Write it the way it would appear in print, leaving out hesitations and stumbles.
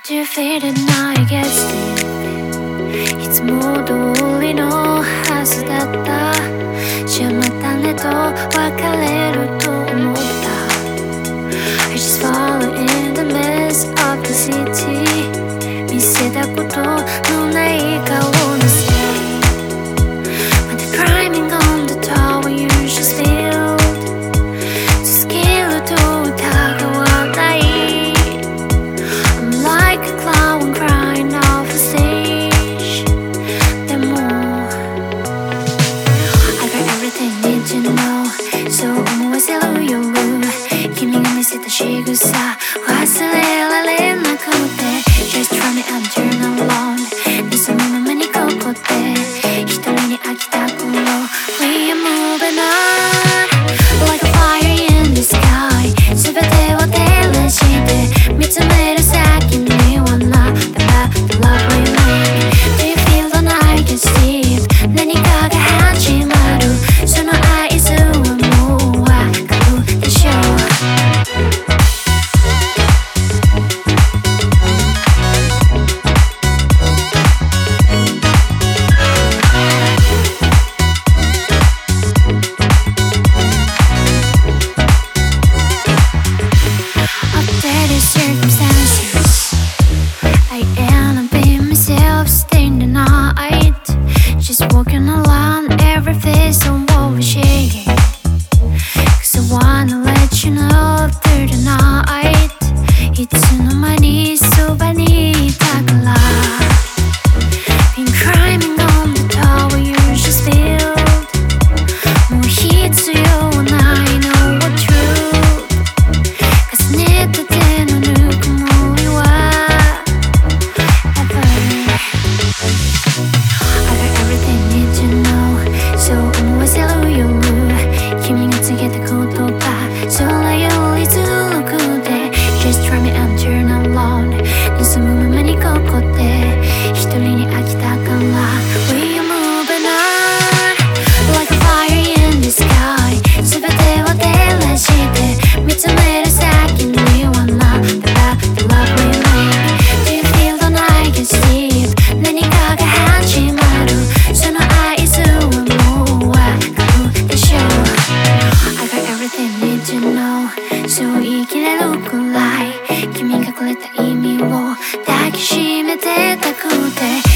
Do you feel it now? I guess it いつも通りのはずだったじゃあまたねと別れると思った I just follow in the mess of the city 見せたことのない顔のせい When they're climbing on the tower you just feel スキルと疑わない I'm like a clown crying off the stage でも I got everything need to know そう思わせる夜君が見せた仕草忘れられなくて Just try me and turn alone 盗むままにここで一人に飽きた頃 We are moving on Like a fire in the sky 全てを照らして見つめる先にはな The path to love we make Do you feel the night gets deep 何かが始まるその合図はもうわかるでしょうCircumstances I am being myself, staying the night Just walking along, every face on what we're shaking Cause I wanna let you know through the night いつの間にそばにいたから Been climbing on the tower you just built もう必要ない know what truth 重ねた手のぬくもりは Ever I got everything need to know そう思わせる夜君が告げた言葉空よりずるくて Just try me and turn alone 盗むままにここで一人に飽きたから We are moving on Like a fire in the sky 全てを照らして見つめる先にはな The path to love we make Do you feel the night gets deep 何かが始まるその合図はもうわかるでしょう I got everything need to know そう言い切れるくらい君がくれた意味を抱きしめてたくて